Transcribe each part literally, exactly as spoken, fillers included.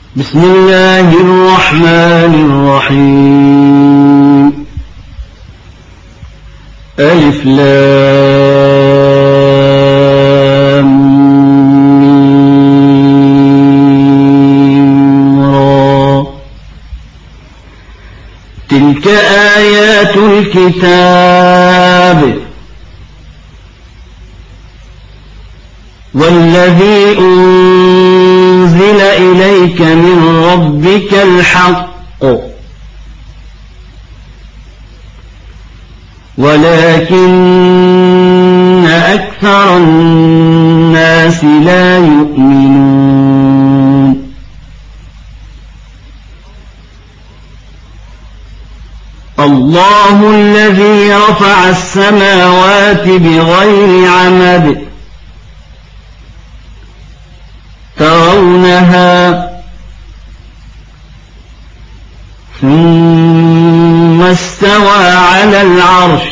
بسم الله الرحمن الرحيم. ألف لام ميم را. تلك آيات الكتاب والذي أنزل إليك من ربك الحق ولكن أكثر الناس لا يؤمنون. الله الذي رفع السماوات بغير عمد ترونها ثم استوى على العرش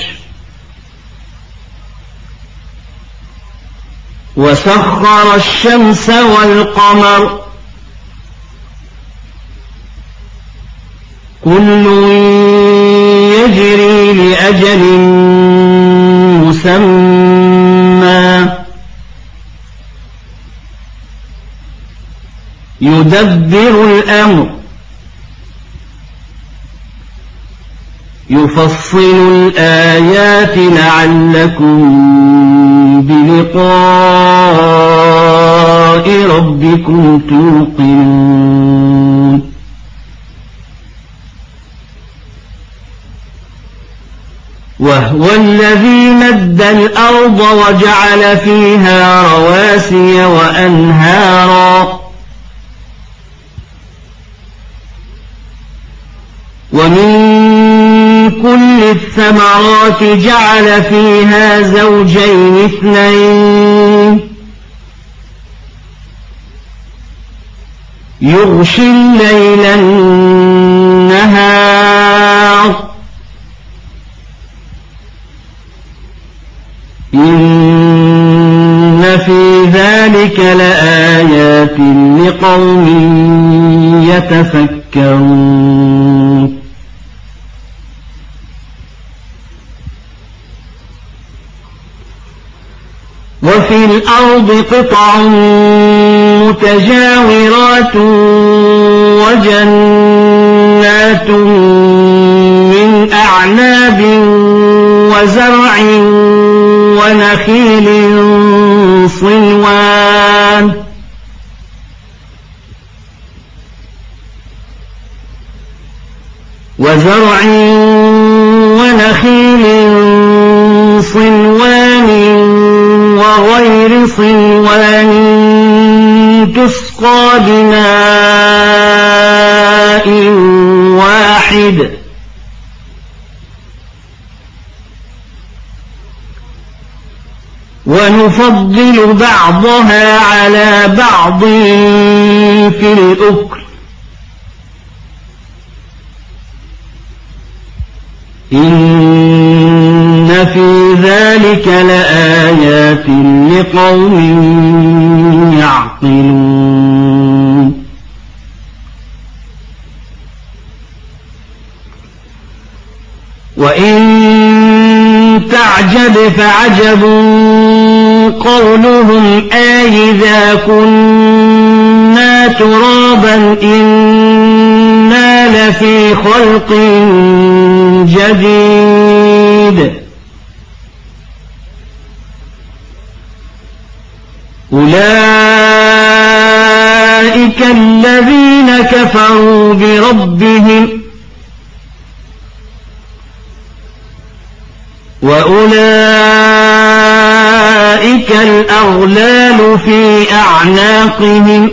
وسخر الشمس والقمر كل يجري لأجل مسمى يدبر الأمر يفصل الآيات لعلكم بلقاء ربكم توقنون. وهو الذي مد الأرض وجعل فيها رواسي وأنهارا ومن كل الثمرات جعل فيها زوجين اثنين يغشي الليل النهار إن في ذلك لآيات لقوم يتفكرون. وفي الأرض قطع متجاورات وجنات من أعناب وزرع ونخيل صنوان وزرع ونخيل صنوان وغير صنوان تسقى بماء واحد ونفضل بعضها على بعض في الأكل إن في ذلك لآيات لقوم يعقلون. وإن تعجب فعجب قولهم أإذا كنا ترابا إنا لفي خلق جديد أولئك الذين كفروا بربهم وأولئك الأغلال في أعناقهم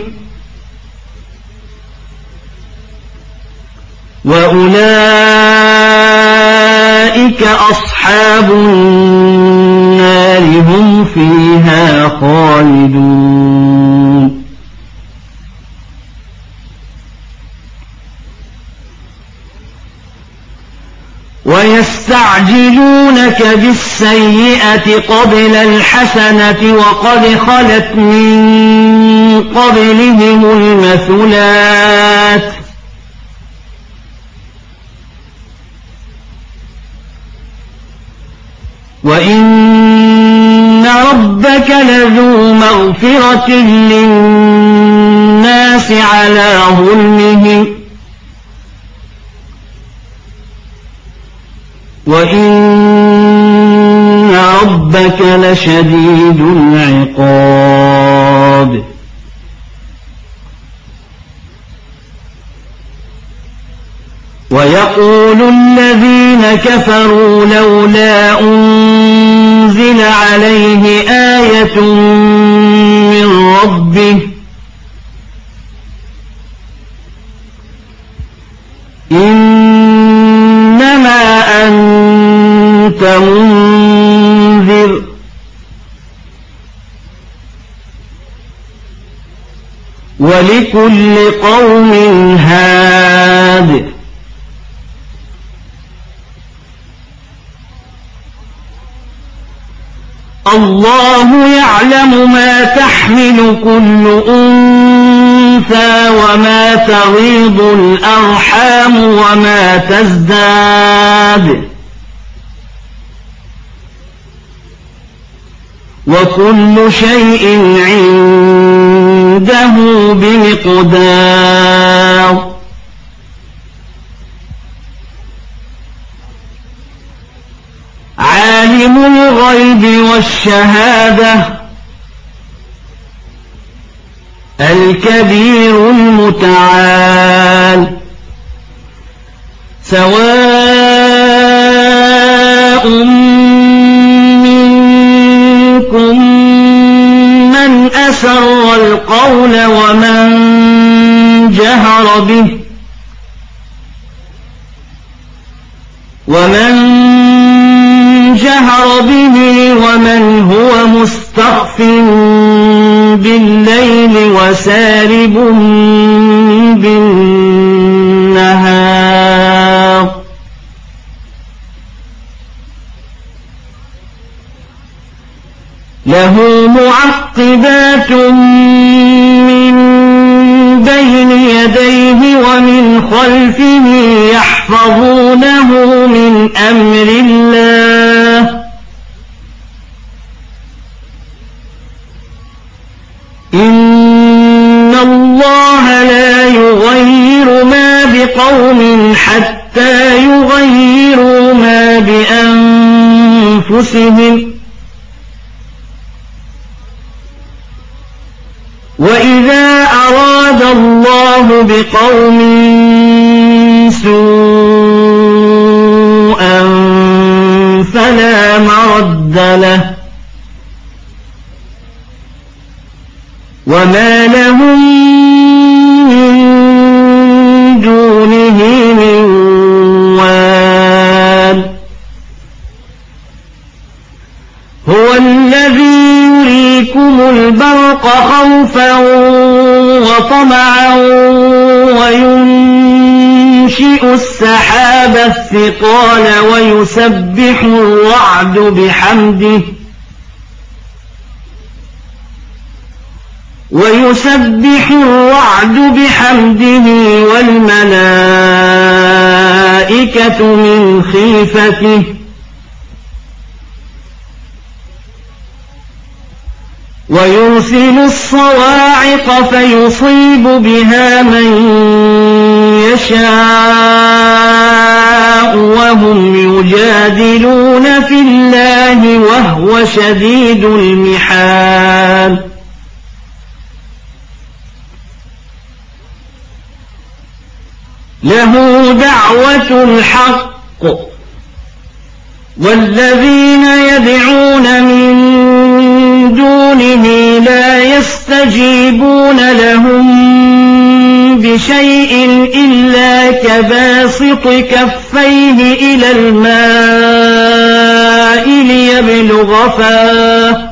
وأولئك أصحاب النار هم فيها خالدون. ويستعجلونك بالسيئة قبل الحسنة وقد خلت من قبلهم المثلات وإن ربك لذو مغفرة للناس على ظلمهم وإن ربك لشديد العقاب ويقول الذين كفروا لولا أنزل عليه آية من ربه إنما أنت منذر ولكل قوم هاد الله يعلم ما تحمل كل أنثى وما تغيض الأرحام وما تزداد وكل شيء عنده بمقدار عالم الغيب والشهادة الكبير المتعال سواء منكم من أسر القول ومن جهر به ومن جهر به ومن هو مستخف بالليل وسارب بالنهار له معقبات من بين يديه ومن خلفه يحفظونه من أمر الله إن الله لا يغير ما بقوم حتى يغيروا ما بأنفسهم وإذا أراد الله بقوم سوءا فلا مرد له وما لهم من دونه من وال هو الذي يريكم البرق خوفا وطمعا وينشئ السحاب الثقال ويسبح الرعد بحمده ويسبح الرعد بحمده والملائكة من خيفته ويرسل الصواعق فيصيب بها من يشاء وهم يجادلون في الله وهو شديد المحال له دعوة الحق والذين يدعون من دونه لا يستجيبون لهم بشيء إلا كباسط كفيه إلى الماء ليبلغ فاه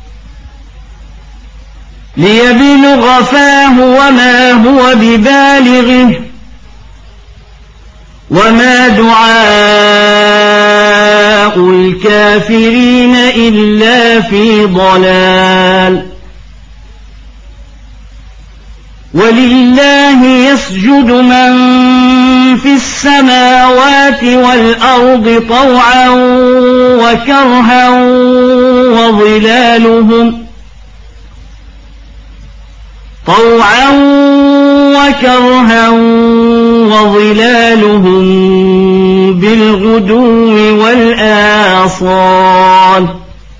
ليبلغ فاه وما هو ببالغه وما دعاء الكافرين إلا في ضلال ولله يسجد من في السماوات والأرض طوعا وكرها وظلالهم طوعا وكرها وظلالهم بالغدو والآصال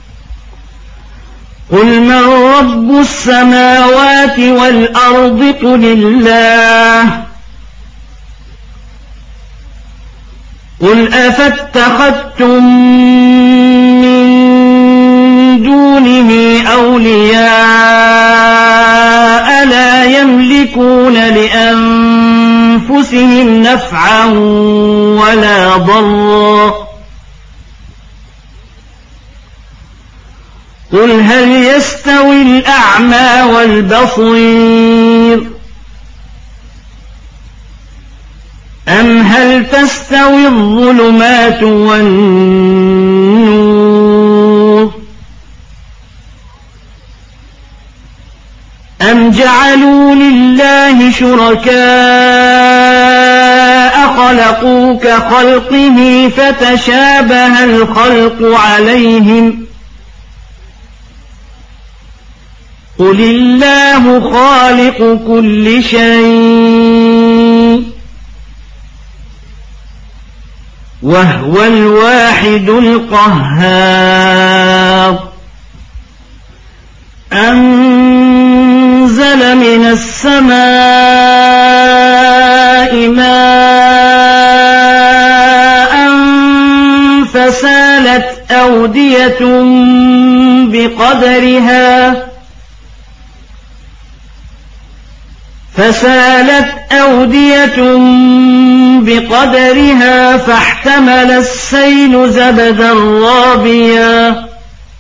قل من رب السماوات والأرض قل الله قل أفاتخذتم من دونه أولياء لا يملكون لأنفسهم نفعا ولا ضرا قل هل يستوي الأعمى والبصير أم هل تستوي الظلمات والنور أم جعلوا لله شركاء خلقوا كخلقه فتشابه الخلق عليهم قل الله خالق كل شيء وهو الواحد القهار أنزل من السماء ماء فسالت أودية بقدرها فسالت أودية بقدرها فاحتمل السيل زبدا رابيا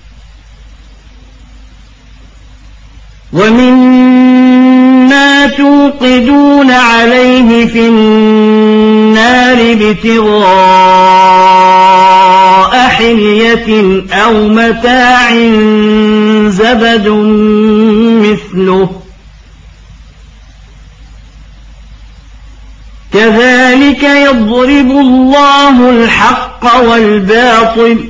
ومما توقدون عليه في النار ابتغاء حلية أو متاع زبد مثله كذلك يضرب الله الحق والباطل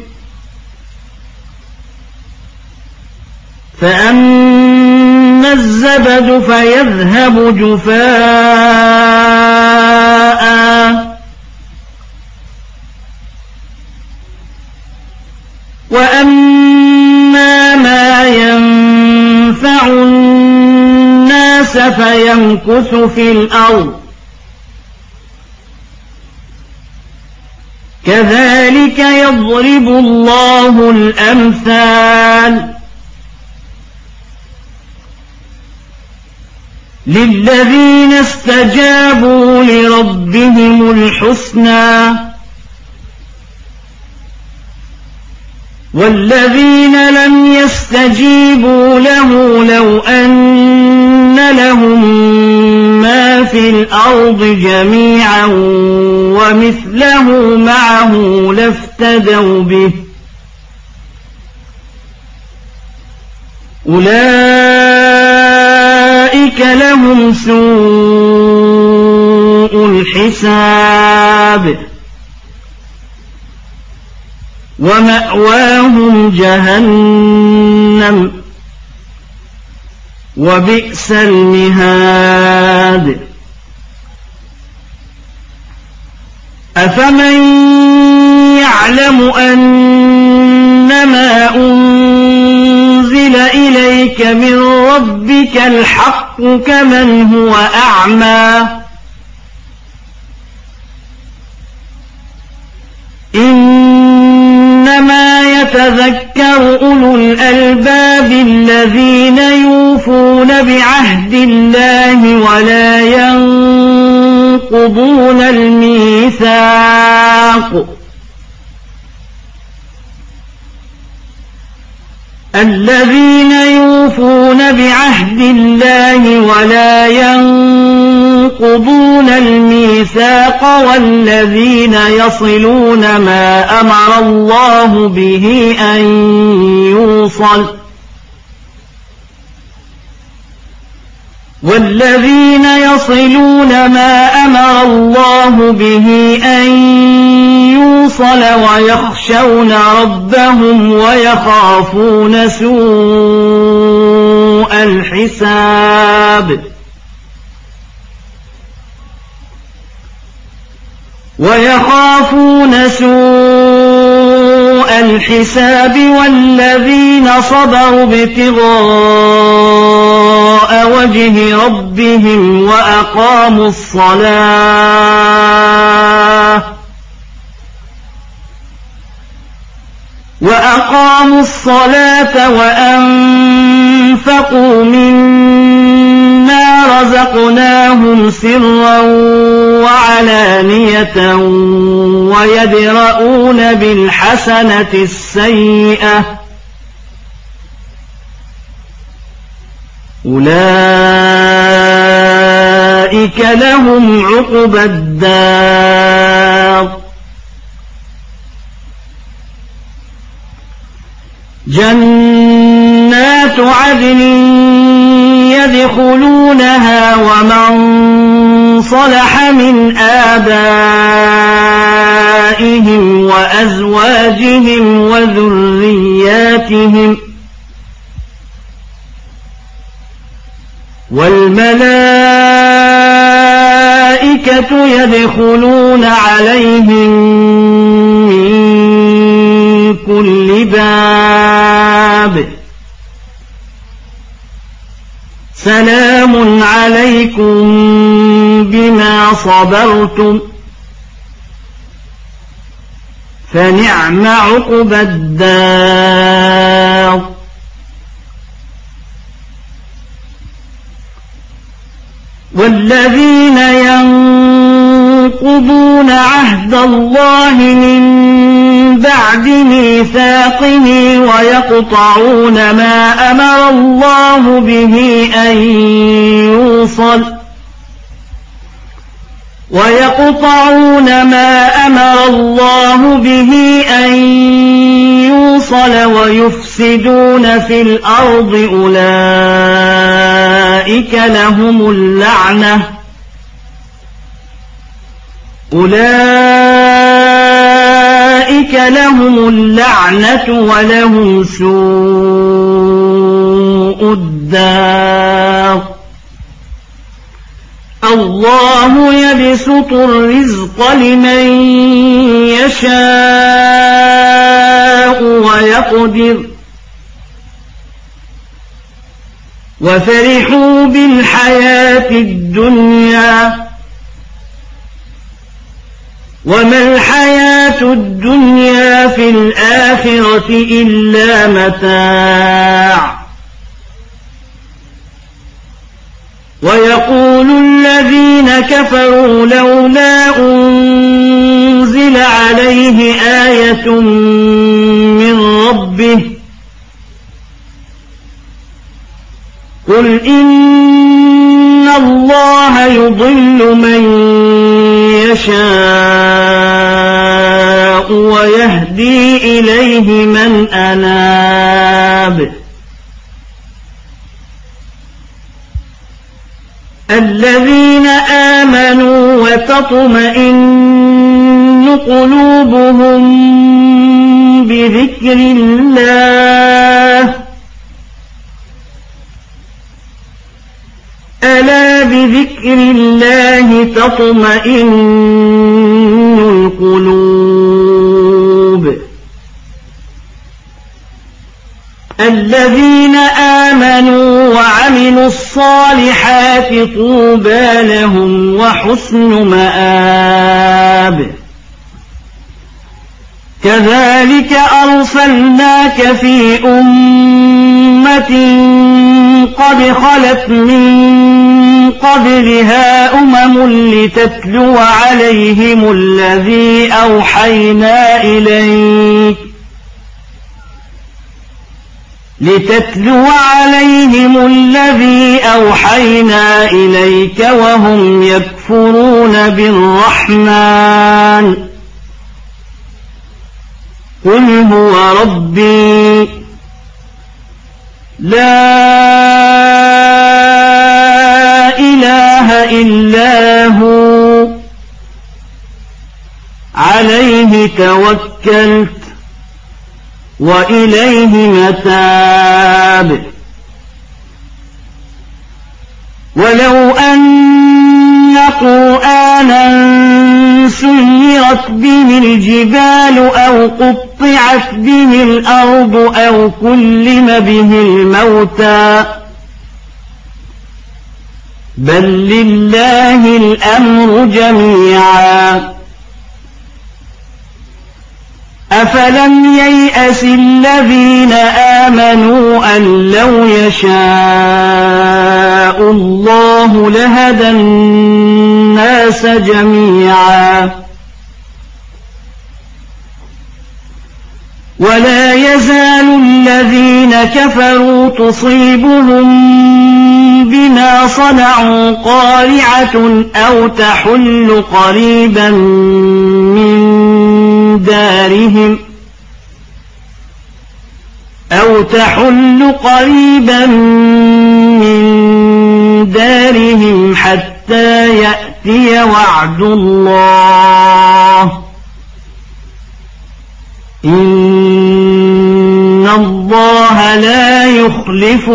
فأما الزبد فيذهب جفاء وأما ما ينفع الناس فيمكث في الأرض كذلك يضرب الله الأمثال للذين استجابوا لربهم الحسنى والذين لم يستجيبوا له لو أن لهم ما في الأرض جميعا ومثله معه لافتدوا به أولئك لهم سوء الحساب ومأواهم جهنم وبئس المهاد أفمن يعلم أنما أنزل إليك من ربك الحق كمن هو أعمى إنما يتذكر أولو الألباب الذين يوفون بعهد الله ولا ينقضون الميثاق الذين يوفون بعهد الله ولا ينقضون الميثاق والذين يصلون ما أمر الله به أن يوصل والذين يصلون ما أمر الله به أن يوصل ويخشون ربهم ويخافون سوء الحساب ويخافون سوء الحساب والذين صبروا ابتغاء وجه ربهم وأقاموا الصلاة وأقاموا الصلاة وأنفقوا مما رزقناهم سرا وعلانية ويدرؤون بالحسنة السيئة أولئك لهم عقبى الدار جنات عدن يدخلونها ومن صلح من آبائهم وأزواجهم وذرياتهم والملائكة يدخلون عليهم من كل باب سلام عليكم بما صبرتم فنعم عقبى الدار والذين ينقضون عهد الله من بعد ميثاقه ويقطعون ما أمر الله به أن يوصل ويقطعون ما أمر الله به أن يوصل ويفسدون في الأرض أولئك لهم اللعنة أولئك لهم اللعنة ولهم سوء الدار الله يبسط الرزق لمن يشاء ويقدر وفرحوا بالحياة الدنيا وما الحياة الدنيا في الآخرة إلا متاع ويقول الذين كفروا لولا أنزل عليه آية من ربه قل إن الله يضل من يشاء ويهدي إليه من أناب الذين آمنوا وتطمئن قلوبهم بذكر الله ألا بذكر الله تطمئن القلوب الذين آمنوا وعملوا الصالحات طوبى لهم وحسن مآب كذلك أرسلناك في أمة قد خلت من قبلها أمم لتتلو عليهم الذي أوحينا إليك لتتلو عليهم الذي أوحينا إليك وهم يكفرون بالرحمن قل هو ربي لا عليه توكلت وإليه متاب ولو أن قرآنا سيرت به الجبال أو قطعت به الأرض أو كلم به الموتى بل لله الأمر جميعا أفلم ييأس الذين آمنوا أن لو يشاء الله لهدى الناس جميعا ولا يزال الذين كفروا تصيبهم بما صنعوا قارعة أو تحل قريبا من دارهم أو تحل قريبا من دارهم حتى يأتي وعد الله إن الله لا يخلف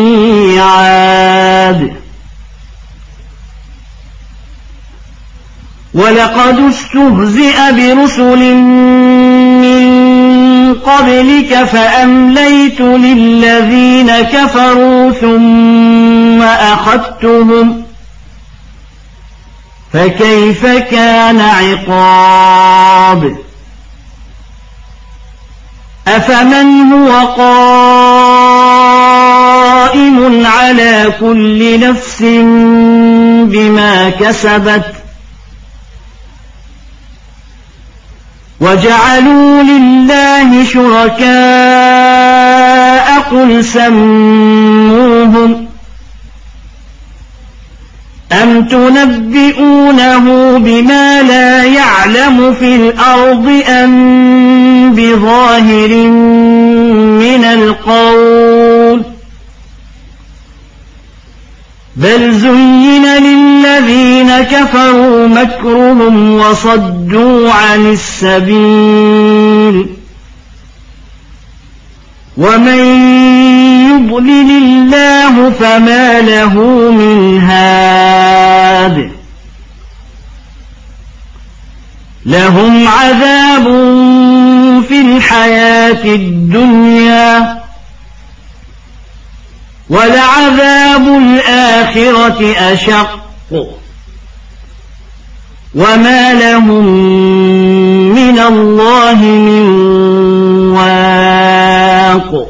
الميعاد ولقد استهزئ برسل من قبلك فأمليت للذين كفروا ثم أخذتهم فكيف كان عقاب أفمن هو قائم على كل نفس بما كسبت وجعلوا لله شركاء قل سموهم أم تنبئونه بما لا يعلم في الأرض أم بظاهر من القول بل زين للذين كفروا مكرهم وصدوا عن السبيل ومن يضلل الله فما له من هاد لهم عذاب في الحياة الدنيا ولعذاب الآخرة أشق وما لهم من الله من واق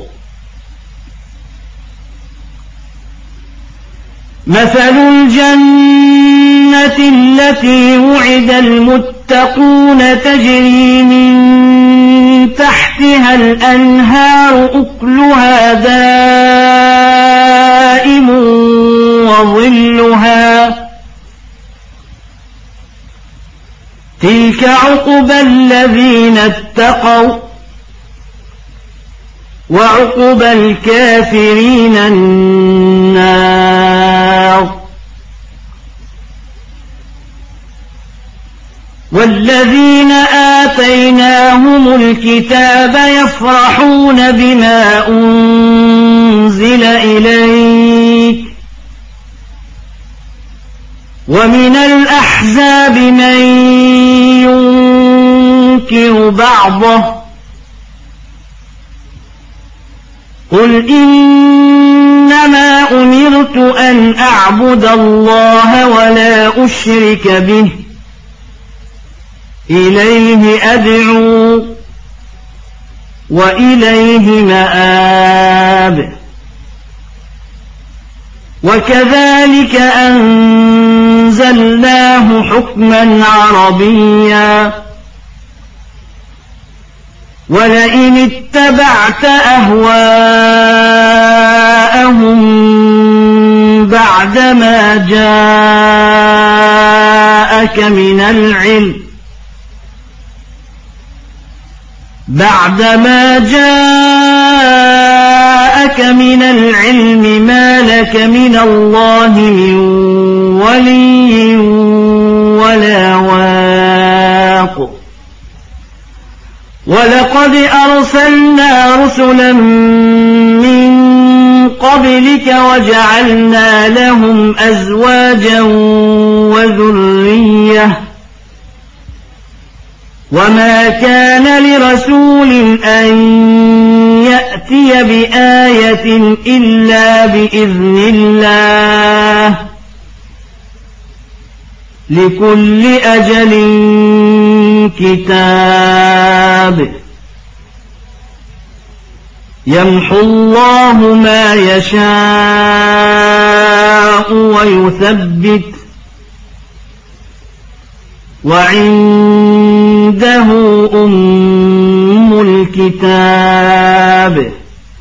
مثل الجنة التي وعد المتقون تجري من تحتها الأنهار أكلها دائم وظلها تلك عقبى الذين اتقوا وعقبى الكافرين النار والذين آتيناهم الكتاب يفرحون بما أنزل إليك ومن الأحزاب من ينكر بعضه قل إنما أمرت أن أعبد الله ولا أشرك به إليه أدعو وإليه مآب وكذلك أنزلناه حكما عربيا ولئن اتبعت أهواءهم بعدما جاءك من العلم بعدما جاءك من العلم ما لك من الله من ولي ولا واق ولقد أرسلنا رسلا من قبلك وجعلنا لهم أزواجا وذرية وما كان لرسول أن يأتي بآية إلا بإذن الله لكل أجل كتاب يمحو الله ما يشاء ويثبت وعنده أم الكتاب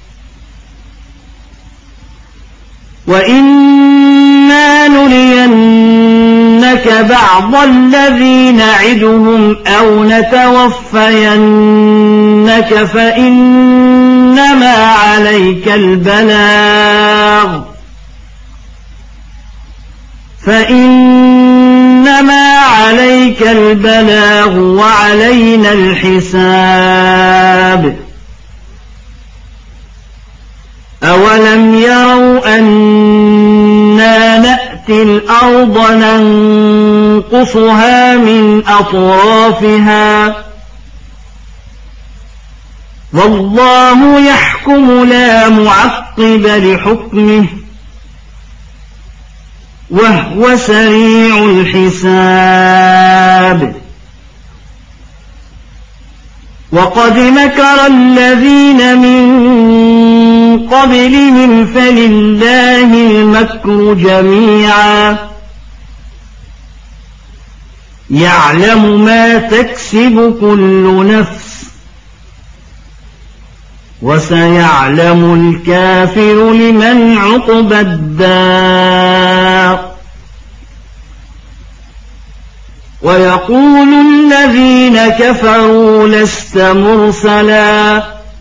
وإما نرينك بعض الذي نعدهم أو نتوفينك فإنما عليك البلاغ فإنما عليك البلاغ وعلينا الحساب أولم يروا أنا نأتي الأرض ننقصها من أطرافها والله يحكم لا معقب لحكمه وهو سريع الحساب وقد مكر الذين من قبلهم فلله المكر جميعا يعلم ما تكسب كل نفس وسيعلم الكافر لمن عقبى الدار ويقول الذين كفروا لست مرسلا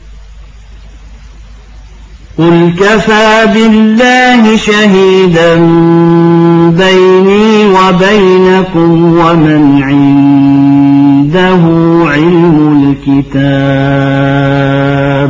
قل كفى بالله شهيدا بيني وبينكم ومن عنده علم الكتاب